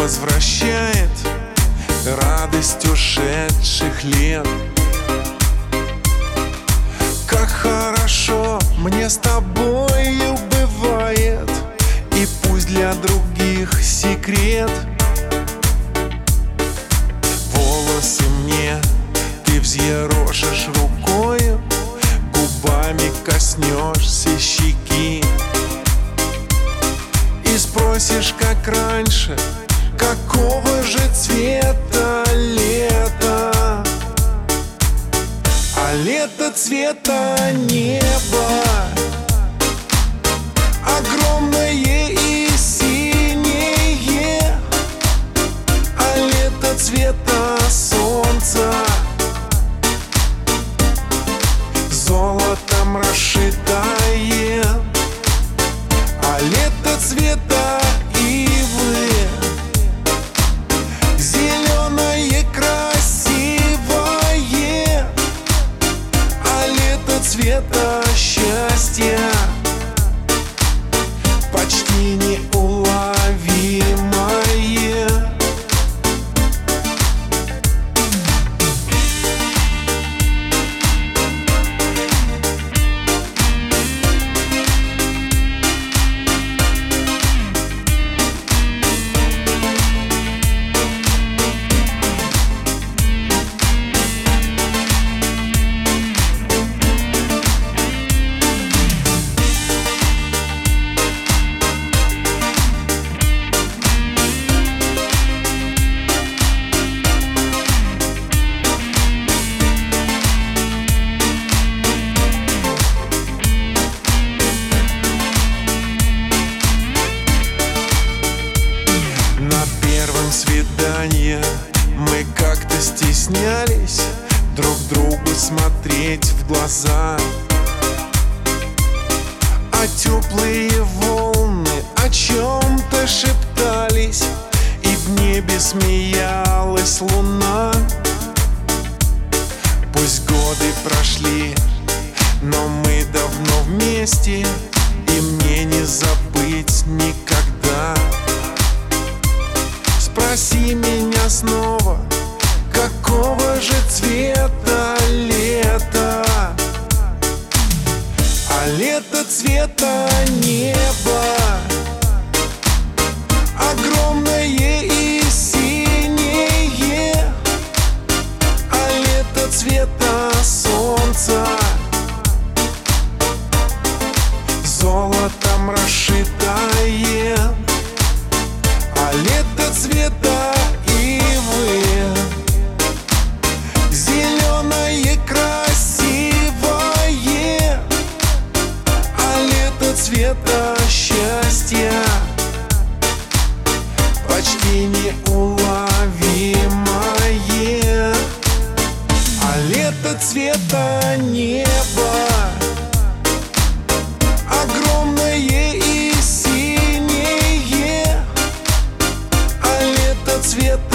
возвращает радость ушедших лет. Как хорошо мне с тобою бывает, и пусть для других секрет. Волосы мне ты взъерошишь рукою, губами коснешься щеки и спросишь, как раньше, какого же цвета лето. А лето цвета неба, огромное и синее. А лето цвета солнца, золотом расшитое. А лето цвета ивы, зеленое красивое. А лето цвета счастья, почти неуловимое. Свидания мы как-то стеснялись друг другу смотреть в глаза, а теплые волны о чем-то шептались, и в небе смеялась луна. Пусть годы прошли, но мы давно вместе, и мне не забыть никогда. Спроси меня снова, какого же цвета лето. А лето цвета неба, огромное и синее. А лето цвета солнца, золотом расшитое. А лето цвета ивы, зеленое красивое. А лето цвета счастья, почти неуловимое. А лето цвета неба, огромное и синее. А лето цвета